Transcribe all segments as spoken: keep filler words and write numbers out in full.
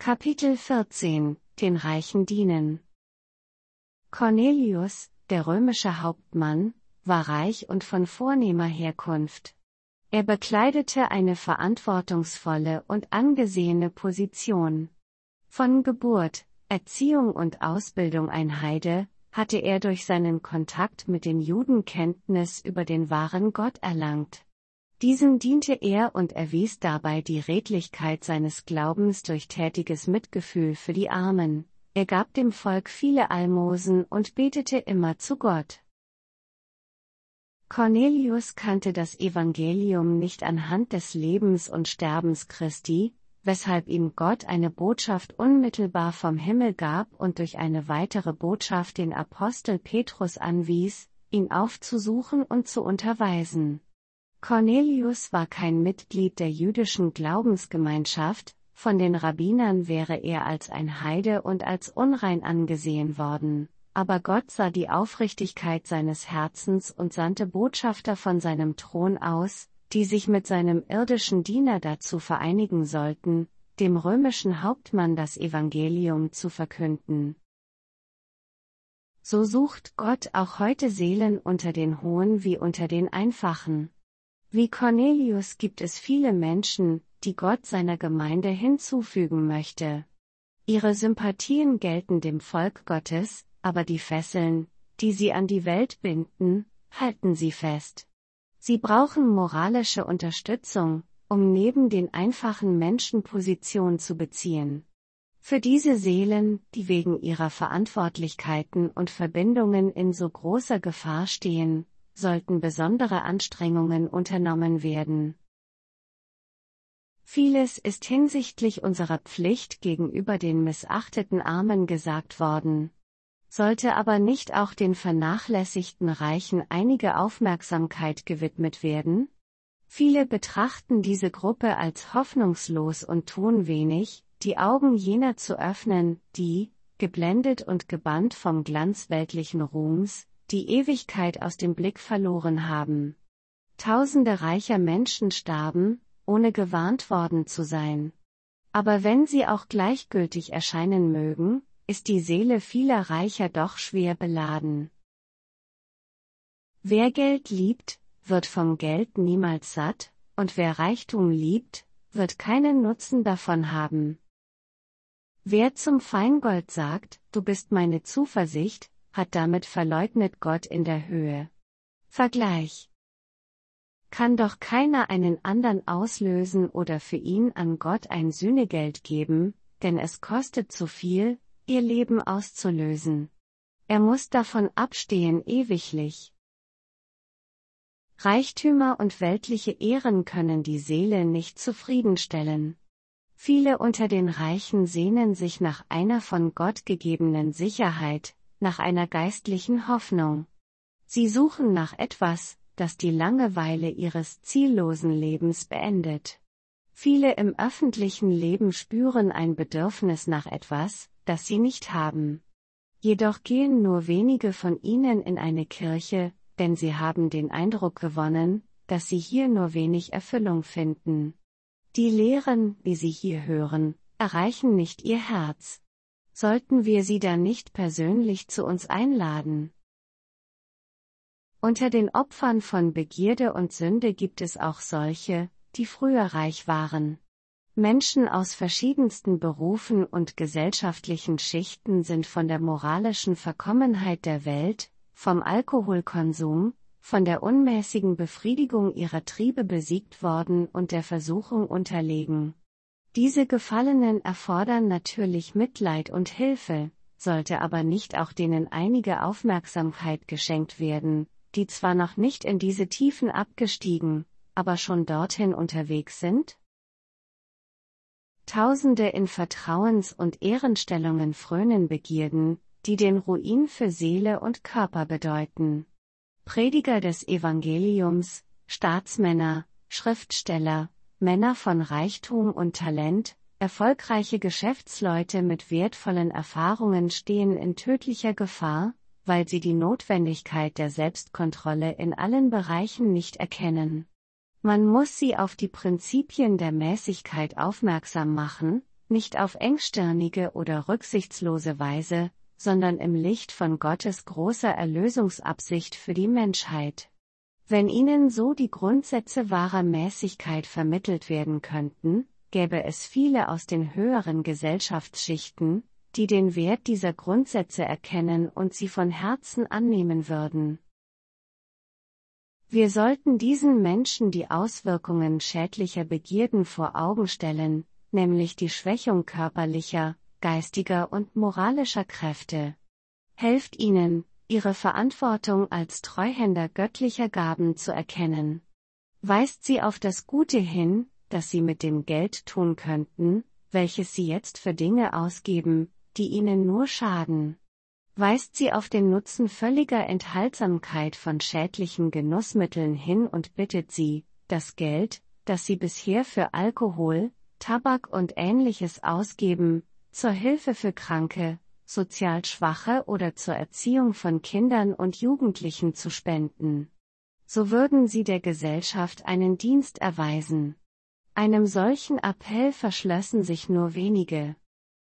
Kapitel vierzehn: Den Reichen dienen. Cornelius, der römische Hauptmann, war reich und von vornehmer Herkunft. Er bekleidete eine verantwortungsvolle und angesehene Position. Von Geburt, Erziehung und Ausbildung ein Heide, hatte er durch seinen Kontakt mit den Juden Kenntnis über den wahren Gott erlangt. Diesem diente er und erwies dabei die Redlichkeit seines Glaubens durch tätiges Mitgefühl für die Armen. Er gab dem Volk viele Almosen und betete immer zu Gott. Cornelius kannte das Evangelium nicht anhand des Lebens und Sterbens Christi, weshalb ihm Gott eine Botschaft unmittelbar vom Himmel gab und durch eine weitere Botschaft den Apostel Petrus anwies, ihn aufzusuchen und zu unterweisen. Cornelius war kein Mitglied der jüdischen Glaubensgemeinschaft, von den Rabbinern wäre er als ein Heide und als unrein angesehen worden, aber Gott sah die Aufrichtigkeit seines Herzens und sandte Botschafter von seinem Thron aus, die sich mit seinem irdischen Diener dazu vereinigen sollten, dem römischen Hauptmann das Evangelium zu verkünden. So sucht Gott auch heute Seelen unter den Hohen wie unter den Einfachen. Wie Cornelius gibt es viele Menschen, die Gott seiner Gemeinde hinzufügen möchte. Ihre Sympathien gelten dem Volk Gottes, aber die Fesseln, die sie an die Welt binden, halten sie fest. Sie brauchen moralische Unterstützung, um neben den einfachen Menschen Position zu beziehen. Für diese Seelen, die wegen ihrer Verantwortlichkeiten und Verbindungen in so großer Gefahr stehen, sollten besondere Anstrengungen unternommen werden. Vieles ist hinsichtlich unserer Pflicht gegenüber den missachteten Armen gesagt worden. Sollte aber nicht auch den vernachlässigten Reichen einige Aufmerksamkeit gewidmet werden? Viele betrachten diese Gruppe als hoffnungslos und tun wenig, die Augen jener zu öffnen, die, geblendet und gebannt vom Glanz weltlichen Ruhms, die Ewigkeit aus dem Blick verloren haben. Tausende reicher Menschen starben, ohne gewarnt worden zu sein. Aber wenn sie auch gleichgültig erscheinen mögen, ist die Seele vieler Reicher doch schwer beladen. Wer Geld liebt, wird vom Geld niemals satt, und wer Reichtum liebt, wird keinen Nutzen davon haben. Wer zum Feingold sagt, du bist meine Zuversicht, hat damit verleugnet Gott in der Höhe. Vergleich. Kann doch keiner einen anderen auslösen oder für ihn an Gott ein Sühnegeld geben, denn es kostet zu viel, ihr Leben auszulösen. Er muss davon abstehen ewiglich. Reichtümer und weltliche Ehren können die Seele nicht zufriedenstellen. Viele unter den Reichen sehnen sich nach einer von Gott gegebenen Sicherheit, nach einer geistlichen Hoffnung. Sie suchen nach etwas, das die Langeweile ihres ziellosen Lebens beendet. Viele im öffentlichen Leben spüren ein Bedürfnis nach etwas, das sie nicht haben. Jedoch gehen nur wenige von ihnen in eine Kirche, denn sie haben den Eindruck gewonnen, dass sie hier nur wenig Erfüllung finden. Die Lehren, die sie hier hören, erreichen nicht ihr Herz. Sollten wir sie dann nicht persönlich zu uns einladen? Unter den Opfern von Begierde und Sünde gibt es auch solche, die früher reich waren. Menschen aus verschiedensten Berufen und gesellschaftlichen Schichten sind von der moralischen Verkommenheit der Welt, vom Alkoholkonsum, von der unmäßigen Befriedigung ihrer Triebe besiegt worden und der Versuchung unterlegen. Diese Gefallenen erfordern natürlich Mitleid und Hilfe, sollte aber nicht auch denen einige Aufmerksamkeit geschenkt werden, die zwar noch nicht in diese Tiefen abgestiegen, aber schon dorthin unterwegs sind? Tausende in Vertrauens- und Ehrenstellungen frönen Begierden, die den Ruin für Seele und Körper bedeuten. Prediger des Evangeliums, Staatsmänner, Schriftsteller, Männer von Reichtum und Talent, erfolgreiche Geschäftsleute mit wertvollen Erfahrungen stehen in tödlicher Gefahr, weil sie die Notwendigkeit der Selbstkontrolle in allen Bereichen nicht erkennen. Man muss sie auf die Prinzipien der Mäßigkeit aufmerksam machen, nicht auf engstirnige oder rücksichtslose Weise, sondern im Licht von Gottes großer Erlösungsabsicht für die Menschheit. Wenn ihnen so die Grundsätze wahrer Mäßigkeit vermittelt werden könnten, gäbe es viele aus den höheren Gesellschaftsschichten, die den Wert dieser Grundsätze erkennen und sie von Herzen annehmen würden. Wir sollten diesen Menschen die Auswirkungen schädlicher Begierden vor Augen stellen, nämlich die Schwächung körperlicher, geistiger und moralischer Kräfte. Helft ihnen, ihre Verantwortung als Treuhänder göttlicher Gaben zu erkennen. Weist sie auf das Gute hin, das sie mit dem Geld tun könnten, welches sie jetzt für Dinge ausgeben, die ihnen nur schaden. Weist sie auf den Nutzen völliger Enthaltsamkeit von schädlichen Genussmitteln hin und bittet sie, das Geld, das sie bisher für Alkohol, Tabak und Ähnliches ausgeben, zur Hilfe für Kranke, sozial Schwache oder zur Erziehung von Kindern und Jugendlichen zu spenden. So würden sie der Gesellschaft einen Dienst erweisen. Einem solchen Appell verschlössen sich nur wenige.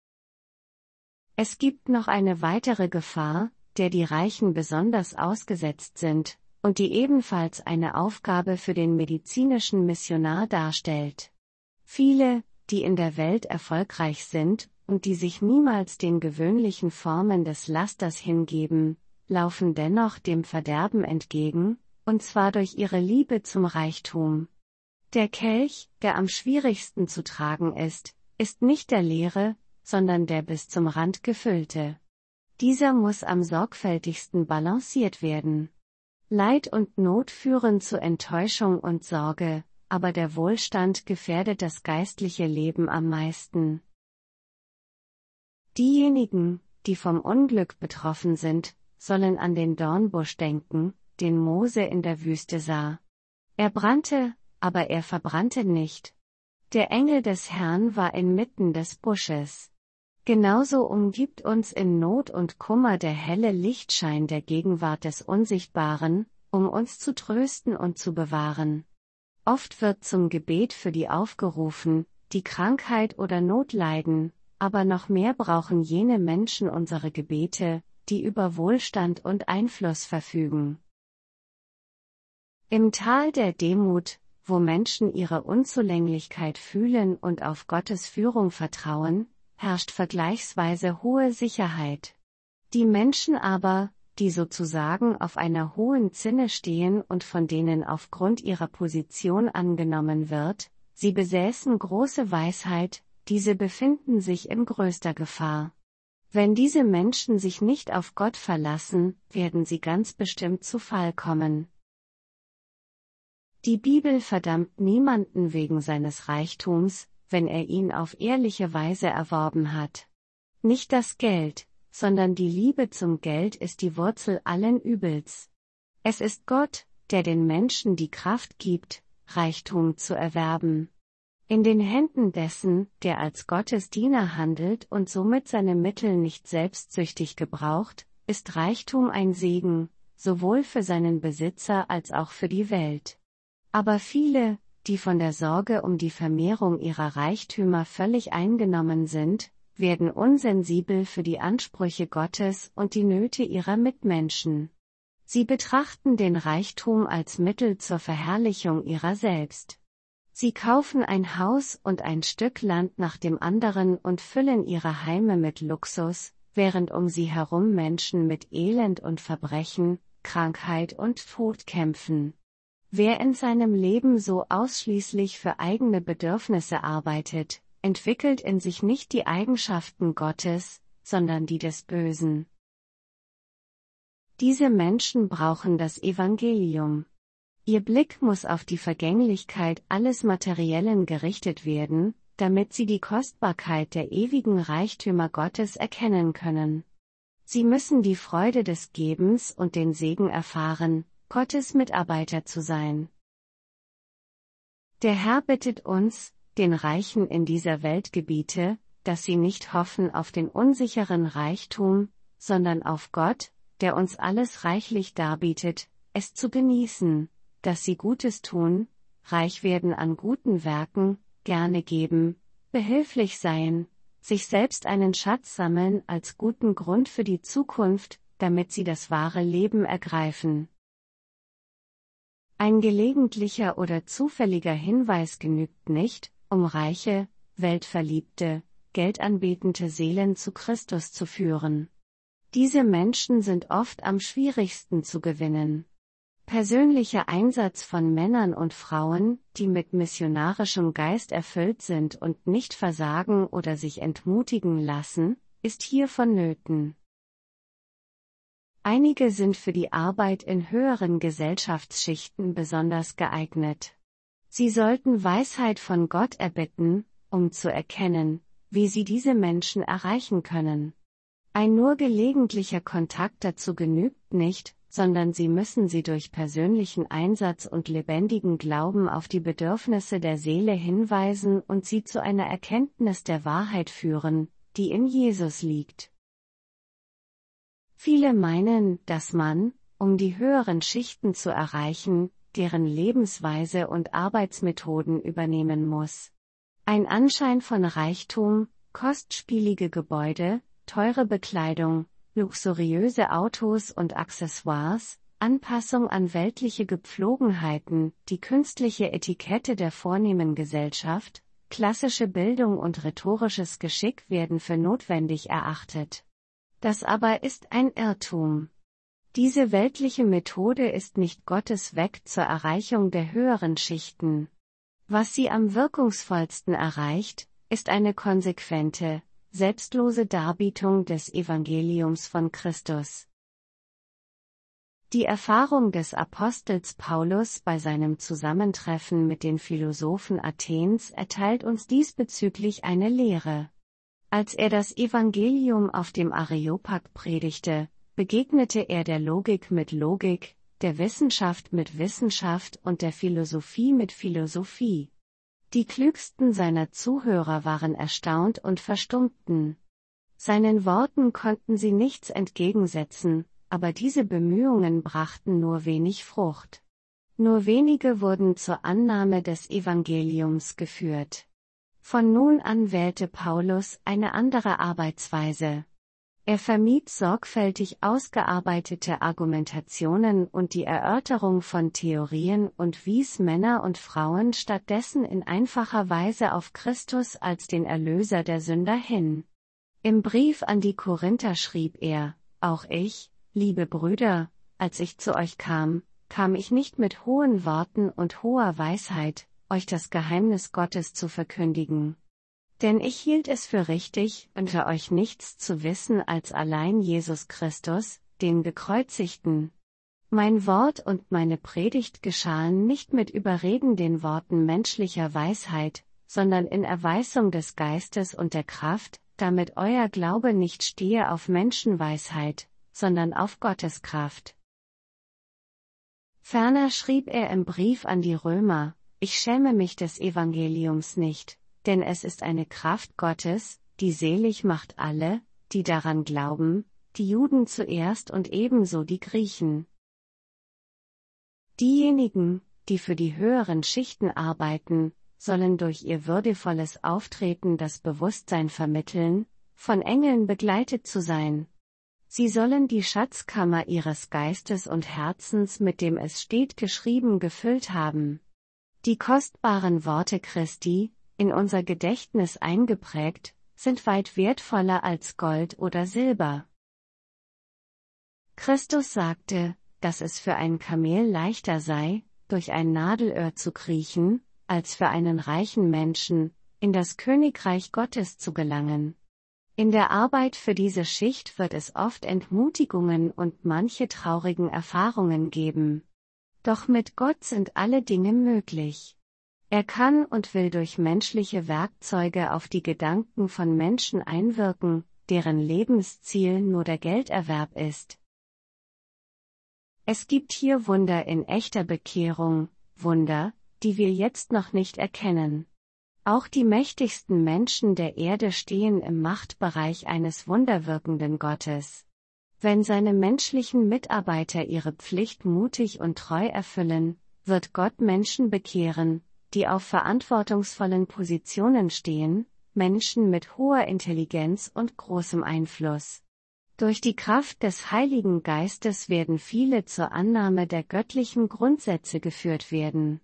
Es gibt noch eine weitere Gefahr, der die Reichen besonders ausgesetzt sind, und die ebenfalls eine Aufgabe für den medizinischen Missionar darstellt. Viele, die in der Welt erfolgreich sind, und die sich niemals den gewöhnlichen Formen des Lasters hingeben, laufen dennoch dem Verderben entgegen, und zwar durch ihre Liebe zum Reichtum. Der Kelch, der am schwierigsten zu tragen ist, ist nicht der leere, sondern der bis zum Rand gefüllte. Dieser muss am sorgfältigsten balanciert werden. Leid und Not führen zu Enttäuschung und Sorge, aber der Wohlstand gefährdet das geistliche Leben am meisten. Diejenigen, die vom Unglück betroffen sind, sollen an den Dornbusch denken, den Mose in der Wüste sah. Er brannte, aber er verbrannte nicht. Der Engel des Herrn war inmitten des Busches. Genauso umgibt uns in Not und Kummer der helle Lichtschein der Gegenwart des Unsichtbaren, um uns zu trösten und zu bewahren. Oft wird zum Gebet für die aufgerufen, die Krankheit oder Not leiden, aber noch mehr brauchen jene Menschen unsere Gebete, die über Wohlstand und Einfluss verfügen. Im Tal der Demut, wo Menschen ihre Unzulänglichkeit fühlen und auf Gottes Führung vertrauen, herrscht vergleichsweise hohe Sicherheit. Die Menschen aber, die sozusagen auf einer hohen Zinne stehen und von denen aufgrund ihrer Position angenommen wird, sie besäßen große Weisheit, diese befinden sich in größter Gefahr. Wenn diese Menschen sich nicht auf Gott verlassen, werden sie ganz bestimmt zu Fall kommen. Die Bibel verdammt niemanden wegen seines Reichtums, wenn er ihn auf ehrliche Weise erworben hat. Nicht das Geld, sondern die Liebe zum Geld ist die Wurzel allen Übels. Es ist Gott, der den Menschen die Kraft gibt, Reichtum zu erwerben. In den Händen dessen, der als Gottes Diener handelt und somit seine Mittel nicht selbstsüchtig gebraucht, ist Reichtum ein Segen, sowohl für seinen Besitzer als auch für die Welt. Aber viele, die von der Sorge um die Vermehrung ihrer Reichtümer völlig eingenommen sind, werden unsensibel für die Ansprüche Gottes und die Nöte ihrer Mitmenschen. Sie betrachten den Reichtum als Mittel zur Verherrlichung ihrer selbst. Sie kaufen ein Haus und ein Stück Land nach dem anderen und füllen ihre Heime mit Luxus, während um sie herum Menschen mit Elend und Verbrechen, Krankheit und Tod kämpfen. Wer in seinem Leben so ausschließlich für eigene Bedürfnisse arbeitet, entwickelt in sich nicht die Eigenschaften Gottes, sondern die des Bösen. Diese Menschen brauchen das Evangelium. Ihr Blick muss auf die Vergänglichkeit alles Materiellen gerichtet werden, damit sie die Kostbarkeit der ewigen Reichtümer Gottes erkennen können. Sie müssen die Freude des Gebens und den Segen erfahren, Gottes Mitarbeiter zu sein. Der Herr bittet uns, den Reichen in dieser Welt gebiete, dass sie nicht hoffen auf den unsicheren Reichtum, sondern auf Gott, der uns alles reichlich darbietet, es zu genießen, dass sie Gutes tun, reich werden an guten Werken, gerne geben, behilflich seien, sich selbst einen Schatz sammeln als guten Grund für die Zukunft, damit sie das wahre Leben ergreifen. Ein gelegentlicher oder zufälliger Hinweis genügt nicht, um reiche, weltverliebte, geldanbetende Seelen zu Christus zu führen. Diese Menschen sind oft am schwierigsten zu gewinnen. Persönlicher Einsatz von Männern und Frauen, die mit missionarischem Geist erfüllt sind und nicht versagen oder sich entmutigen lassen, ist hier vonnöten. Einige sind für die Arbeit in höheren Gesellschaftsschichten besonders geeignet. Sie sollten Weisheit von Gott erbitten, um zu erkennen, wie sie diese Menschen erreichen können. Ein nur gelegentlicher Kontakt dazu genügt nicht, sondern sie müssen sie durch persönlichen Einsatz und lebendigen Glauben auf die Bedürfnisse der Seele hinweisen und sie zu einer Erkenntnis der Wahrheit führen, die in Jesus liegt. Viele meinen, dass man, um die höheren Schichten zu erreichen, deren Lebensweise und Arbeitsmethoden übernehmen muss. Ein Anschein von Reichtum, kostspielige Gebäude, teure Bekleidung, luxuriöse Autos und Accessoires, Anpassung an weltliche Gepflogenheiten, die künstliche Etikette der vornehmen Gesellschaft, klassische Bildung und rhetorisches Geschick werden für notwendig erachtet. Das aber ist ein Irrtum. Diese weltliche Methode ist nicht Gottes Weg zur Erreichung der höheren Schichten. Was sie am wirkungsvollsten erreicht, ist eine konsequente, selbstlose Darbietung des Evangeliums von Christus. Die Erfahrung des Apostels Paulus bei seinem Zusammentreffen mit den Philosophen Athens erteilt uns diesbezüglich eine Lehre. Als er das Evangelium auf dem Areopag predigte, begegnete er der Logik mit Logik, der Wissenschaft mit Wissenschaft und der Philosophie mit Philosophie. Die klügsten seiner Zuhörer waren erstaunt und verstummten. Seinen Worten konnten sie nichts entgegensetzen, aber diese Bemühungen brachten nur wenig Frucht. Nur wenige wurden zur Annahme des Evangeliums geführt. Von nun an wählte Paulus eine andere Arbeitsweise. Er vermied sorgfältig ausgearbeitete Argumentationen und die Erörterung von Theorien und wies Männer und Frauen stattdessen in einfacher Weise auf Christus als den Erlöser der Sünder hin. Im Brief an die Korinther schrieb er: Auch ich, liebe Brüder, als ich zu euch kam, kam ich nicht mit hohen Worten und hoher Weisheit, euch das Geheimnis Gottes zu verkündigen. Denn ich hielt es für richtig, unter euch nichts zu wissen als allein Jesus Christus, den Gekreuzigten. Mein Wort und meine Predigt geschahen nicht mit überredenden Worten menschlicher Weisheit, sondern in Erweisung des Geistes und der Kraft, damit euer Glaube nicht stehe auf Menschenweisheit, sondern auf Gottes Kraft. Ferner schrieb er im Brief an die Römer: Ich schäme mich des Evangeliums nicht, denn es ist eine Kraft Gottes, die selig macht alle, die daran glauben, die Juden zuerst und ebenso die Griechen. Diejenigen, die für die höheren Schichten arbeiten, sollen durch ihr würdevolles Auftreten das Bewusstsein vermitteln, von Engeln begleitet zu sein. Sie sollen die Schatzkammer ihres Geistes und Herzens mit dem es steht geschrieben gefüllt haben. Die kostbaren Worte Christi, in unser Gedächtnis eingeprägt, sind weit wertvoller als Gold oder Silber. Christus sagte, dass es für ein Kamel leichter sei, durch ein Nadelöhr zu kriechen, als für einen reichen Menschen, in das Königreich Gottes zu gelangen. In der Arbeit für diese Schicht wird es oft Entmutigungen und manche traurigen Erfahrungen geben. Doch mit Gott sind alle Dinge möglich. Er kann und will durch menschliche Werkzeuge auf die Gedanken von Menschen einwirken, deren Lebensziel nur der Gelderwerb ist. Es gibt hier Wunder in echter Bekehrung, Wunder, die wir jetzt noch nicht erkennen. Auch die mächtigsten Menschen der Erde stehen im Machtbereich eines wunderwirkenden Gottes. Wenn seine menschlichen Mitarbeiter ihre Pflicht mutig und treu erfüllen, wird Gott Menschen bekehren, die auf verantwortungsvollen Positionen stehen, Menschen mit hoher Intelligenz und großem Einfluss. Durch die Kraft des Heiligen Geistes werden viele zur Annahme der göttlichen Grundsätze geführt werden.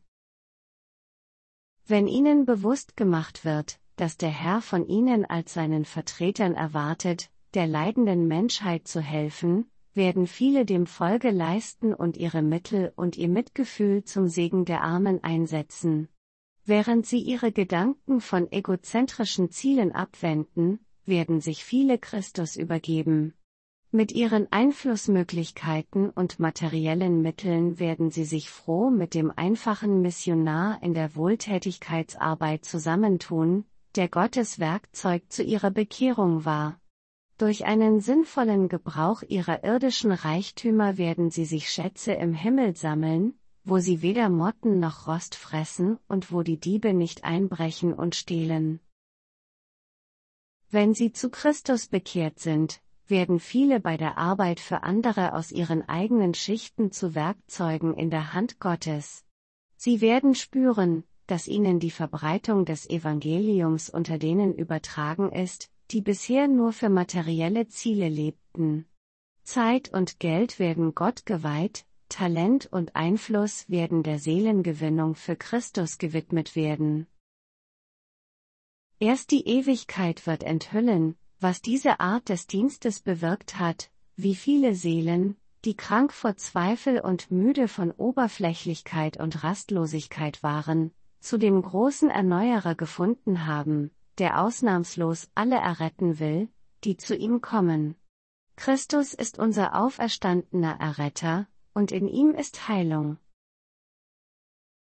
Wenn ihnen bewusst gemacht wird, dass der Herr von ihnen als seinen Vertretern erwartet, der leidenden Menschheit zu helfen, werden viele dem Folge leisten und ihre Mittel und ihr Mitgefühl zum Segen der Armen einsetzen. Während sie ihre Gedanken von egozentrischen Zielen abwenden, werden sich viele Christus übergeben. Mit ihren Einflussmöglichkeiten und materiellen Mitteln werden sie sich froh mit dem einfachen Missionar in der Wohltätigkeitsarbeit zusammentun, der Gottes Werkzeug zu ihrer Bekehrung war. Durch einen sinnvollen Gebrauch ihrer irdischen Reichtümer werden sie sich Schätze im Himmel sammeln, wo sie weder Motten noch Rost fressen und wo die Diebe nicht einbrechen und stehlen. Wenn sie zu Christus bekehrt sind, werden viele bei der Arbeit für andere aus ihren eigenen Schichten zu Werkzeugen in der Hand Gottes. Sie werden spüren, dass ihnen die Verbreitung des Evangeliums unter denen übertragen ist, die bisher nur für materielle Ziele lebten. Zeit und Geld werden Gott geweiht, Talent und Einfluss werden der Seelengewinnung für Christus gewidmet werden. Erst die Ewigkeit wird enthüllen, was diese Art des Dienstes bewirkt hat, wie viele Seelen, die krank vor Zweifel und müde von Oberflächlichkeit und Rastlosigkeit waren, zu dem großen Erneuerer gefunden haben, der ausnahmslos alle erretten will, die zu ihm kommen. Christus ist unser auferstandener Erretter, und in ihm ist Heilung.